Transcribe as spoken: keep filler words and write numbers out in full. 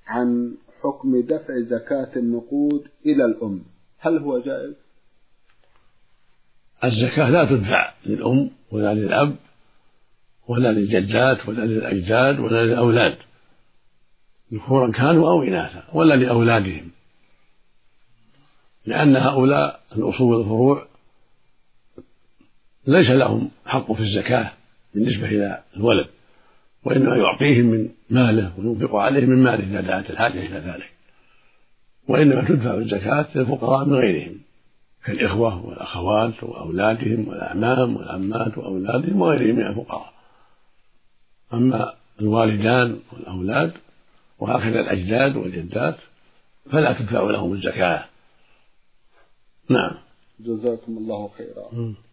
عن حكم دفع زكاة النقود إلى الأم، هل هو جائز؟ الزكاة لا تدفع للأم ولا للأب ولا للجدات ولا للأجداد ولا للأولاد ذكورا كانوا أو إناثا ولا لأولادهم، لأن هؤلاء الأصول والفروع ليس لهم حق في الزكاة بالنسبة إلى الولد، وإنما يعطيهم من ماله وينفق عليهم من ماله إذا دعت الحاجة إلى ذلك، وإنما تدفع الزكاة للفقراء من غيرهم كالإخوة والأخوات وأولادهم والأعمام والعمات وأولادهم وغيرهم من الفقراء. أما الوالدان والأولاد وهكذا الأجداد والجدات فلا تدفع لهم الزكاة. نعم. جزاكم الله خيرا.